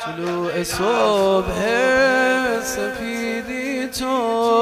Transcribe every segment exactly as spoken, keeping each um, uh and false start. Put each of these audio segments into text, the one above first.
طلوع صبح سفیدی تو،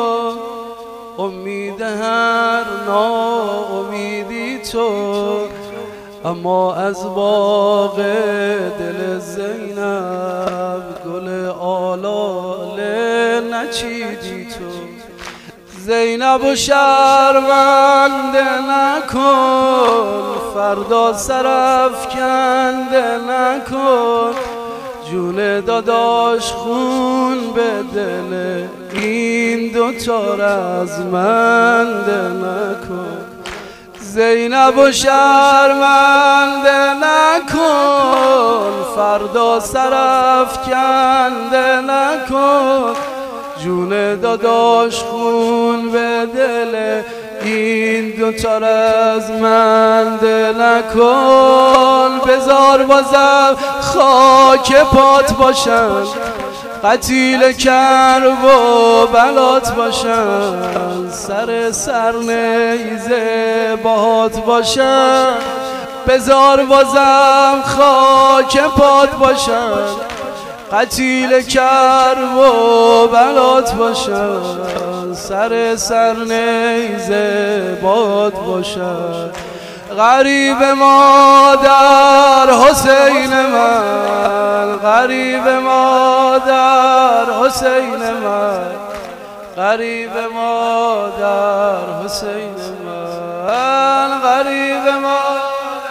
امید هر ناامیدی تو، اما از باغ دل زینب گل آلاله نچیدی تو. زینب و شرمنده نکن، فردا سرافکنده نکن، جون داداش خون به دل این دوتا رزمنده نکن. زینب و شرمنده نکن، فردا سرافکنده نکن، جون داداش خون به دل این دوتا رزمنده نکن. بذار بازم خاک پات باشن، قتیل کرب و بلات باشن، سر سر نیزه باهات باشن. بذار بازم خاک پات باشن، قتیل کرب و بلات باشن، سر سر نیزه باد باشن. غریب مادر حسین من، غریب مادر حسین من، غریب مادر حسین من، غریب مادر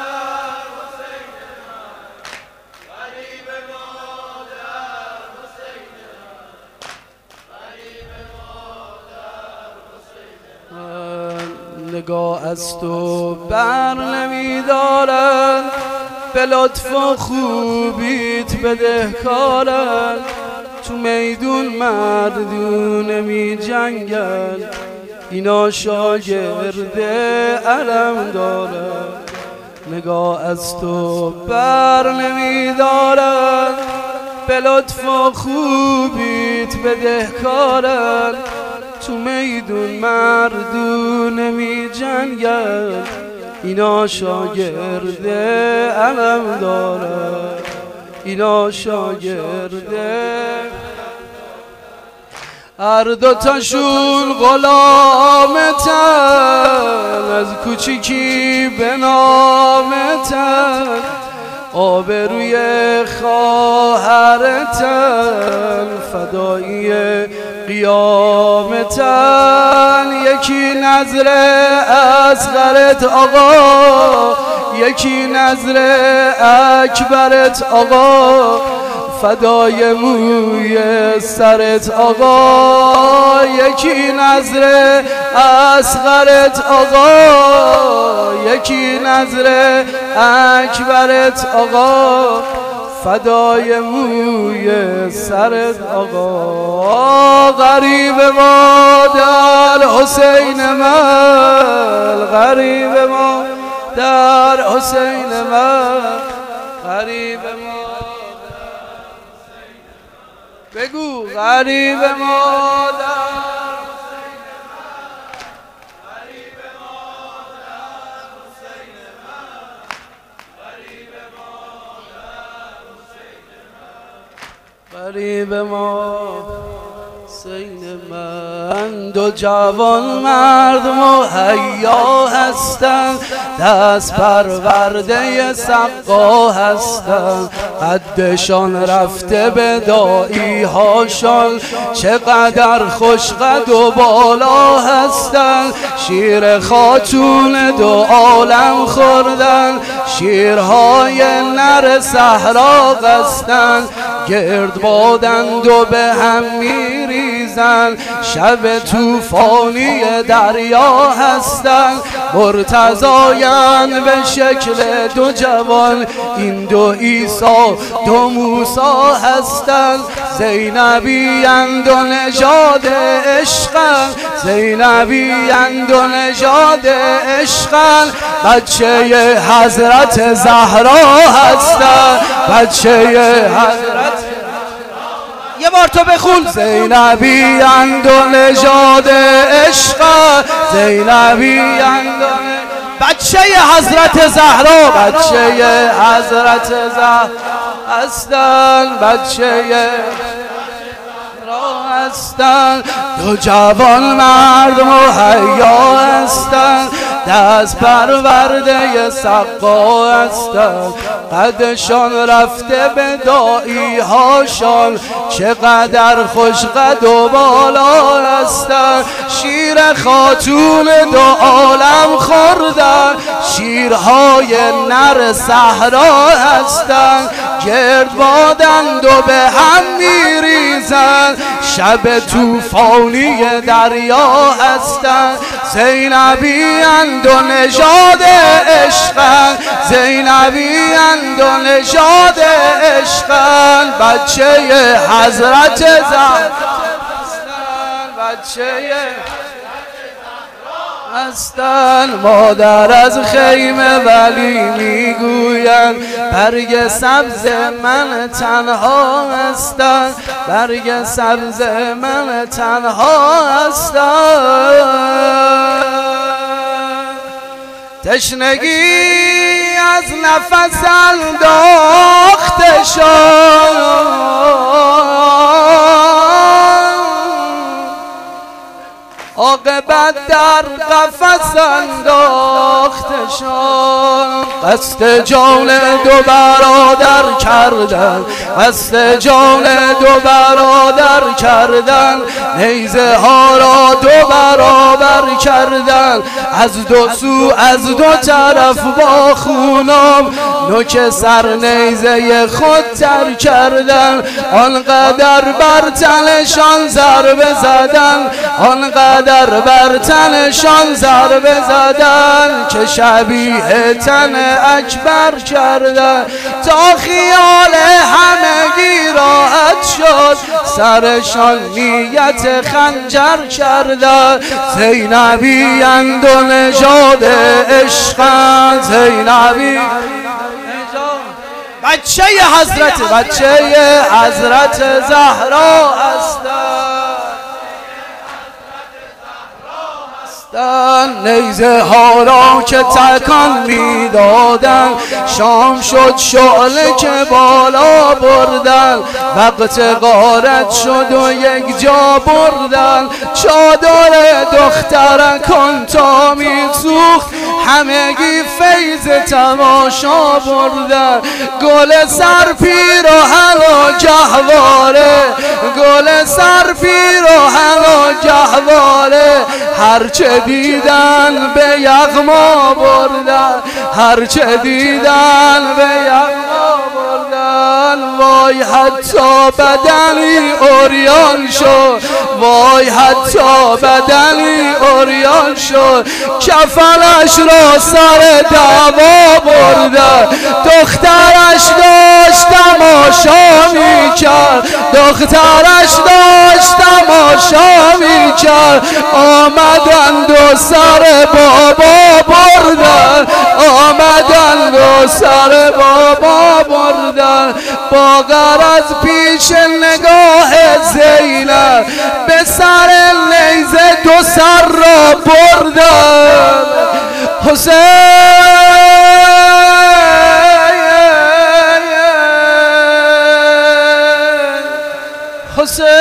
نگاه از تو بر نمیدارن، به لطف و خوبیت بدهکارن، تو میدون مردون نمی جنگن، اینا شاگرد علم دارن. نگاه از تو بر نمیدارن، به لطف و خوبیت بدهکارن، تو میدون مردون نمی جنگن، اینا شاگرد علم دارن، اینا شاگرد. هر دوتاشون غلامتن، از کوچیکی به نامتن، آبروی خواهرتن، فدایی قیامتن. یکی نظر اصغرت آقا، یکی نظر اکبرت آقا، فدای موی سرت آقا. یکی نظر اصغرت آقا، یکی نظر اکبرت آقا، فدای موی سرت آقا. غریب مادر حسین من، غریب مادر حسین من، غریب مادر حسین من. بگو غریب مادر غریب ما حسین من. دو جوان مرد مهیا هستن، دست پرورده سقا هستن، قدشان رفته به دایی هاشان، چقدر خوش قد و بالا هستن. شیر خاتون دو عالم خوردن، شیرهای نر صحرا قستن، گرد بادند و به هم میریزن، شب طوفانی دریا هستن. مرتضایان به شکل دو جوان، این دو عیسی دو موسی هستن. زینبی اند و نژاد عشقن، زینبی اند و نژاد عشقن، بچه حضرت زهرا هستن، بچه حضرت. یه بار تو بخون. زینبی اند و نژاد عشقن، زینبی اند و بچه حضرت زهرا، بچه حضرت زهرا. هستن، بچه هستن، دو جوان مرد مهیا هستن، دست پرورده سقا هستن، قدشان رفته به داعی هاشان، چقدر خوش قد و بالا هستن، شیر خاتون دو عالم خوردن، شیرهای نر صحرا هستن، گرد بادند و به هم میریزن، شب توفانی دریا هستن، زینبی اند و نژاد عشقن، زینبی اند و نژاد عشقن، بچه حضرت زهرا بچه هستن، مادر از خیمه ولی میگوین برگ سبز من تنها هستن، برگ سبز من تنها هستن، تشنگی از نفس انداخته شد، عاقبت در قفس انداخته شد، قصد جان دو برادر کردن، قصد جان دو برادر کردن، نیزه ها را دو برابر کردن، از دو سو از دو طرف با خونم نوک سر نیزه خود تر کردن، آنقدر بر تنشان ضربه زدن، آنقدر بر تنشان ضربه زدن که شبیه تن اکبر کردن، تا خیال همگی راحت شد سرشان نیت خنجر کردن، زینبی اند و نژاد عشقن، زینبی بچه حضرت بچه حضرت زهرا هستن، نیزه ها را که تکان میدادن، شام شد شعله که بالا بردن، وقت غارت شد و یک جا بردن، چادر دخترکان تا میسوخت همگی فیض تماشا بردن، گل سرپیر و هلا گهواره، گل سرپیر و هلا گهواره، هرچه دیدن به یغما بردن، هرچه دیدن به یغما بردن، وای حتی بدنی عریان شد، وای حتی بدنی عریان شد، کفنش را سر دعوا بردن، دخترش داشت تماشا میکرد، دخترش داشت تماشا میکرد، آمدند و سر بابا بردن، آمدند و سر بابا بردن، با غرض پیش نگاه زینب به سر نیزه دو سر را بردن، حسین حسین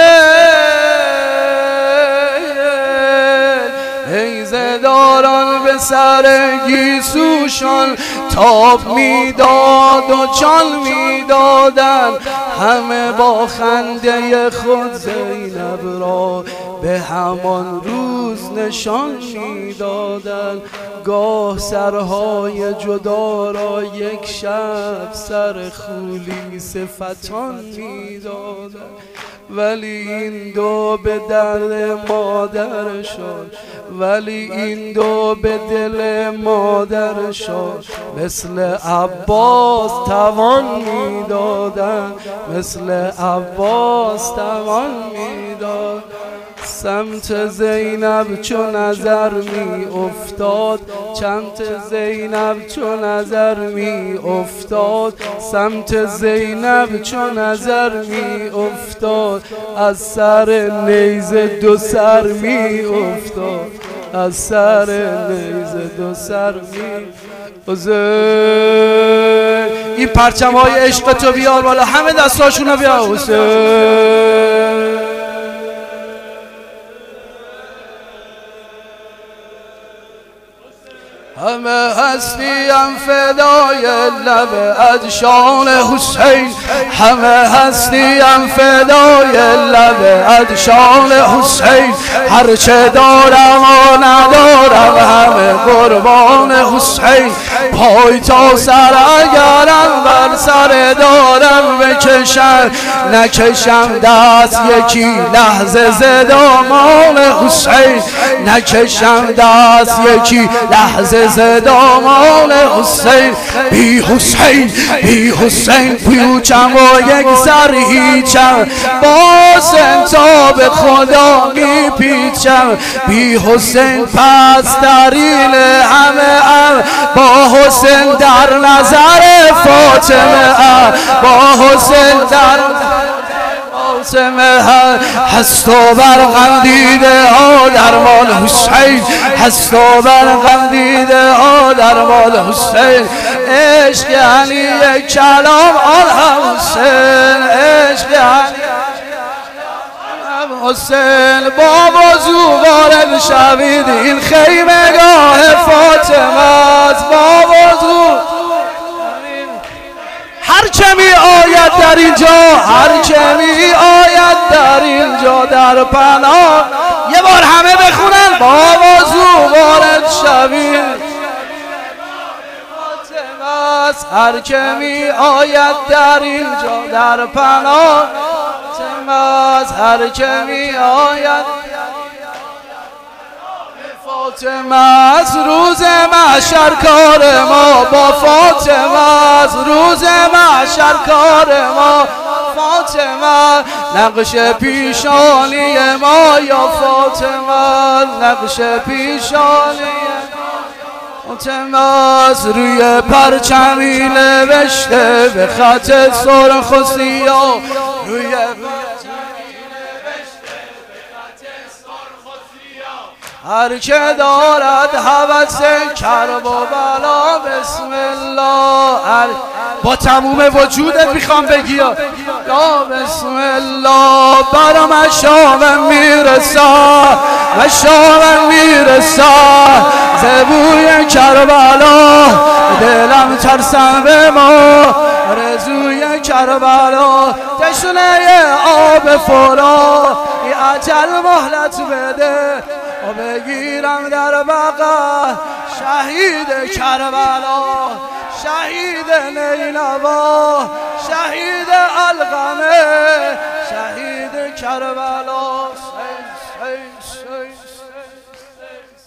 نیزه داران به سر گیسوشان تاب میداد و جان میدادن، همه با خنده خود زینب را به همان روز نشان میدادن، گاه سرهای جدا را یک شب سر خولی صفتان میدادن، ولی این دو به درد مادرشان، ولی این دو به دل مادرشان، مثل عباس توان میدادن، مثل عباس توان میداد، سمت زینب چو نظر می افتاد، سمت زینب چو نظر می افتاد، سمت زینب چو نظر می افتاد، از سر نیزه دو سر می افتاد، از سر نیزه دو سر می حسین. این پرچم های عشق تو بیار بالا، همه دستاشونو بیار حسین. همه هستیم فدای لب ادشان حسین، همه هستیم فدای لب ادشان حسین. هرچه دارم و ندارم همه قربان حسین. پای تا سر اگرم بر سر دارم بکشم، نکشم دست یکی لحظه ز دامان حسین، نکشم دست یکی لحظه ز دامان حسین. بی حسین بی حسین پیوچم و یک سر هیچم، باز تا به خدا می پیچم. بی حسین پس دلیل همه ام، با حسین در نظر فاطمه ام، با حسین در هست و برقم دیده ها در مال حسین، هست و برقم دیده ها در مال حسین. عشق یعنی یک کلام آن هم حسین، عشق یعنی حسین. بابا زو وارد شوید این خیمه گاه فاطمه است، بابا زو هر چه می آید در اینجا، هر چه می آید در اینجا در پناه. یه بار همه بخونن بابا زو وارد شوید هر که می آید در اینجا در پناه. هر که می آید فاطمه از روز محشر کار ما با فاطمه، از روز محشر کار ما فاطمه. نقش پیشانی ما یا فاطمه، نقش پیشانی فاطمه. روی پرچمی نوشته به خط سرخ و سیاه، روی هر که دارد هوس کرب و بلا بسم الله. با تموم وجودت میخوام بگی یا بسم الله. برا مشامم میرسا، مشامم میرسا زبوی کربلا. دلم ترسم به ما رزوی کربلا. تشنه آب فرا ای اجل مهلت بده و بگیرم در بقا. شهید کربلا، شهید نینوا، شهید القمه، شهید کربلا.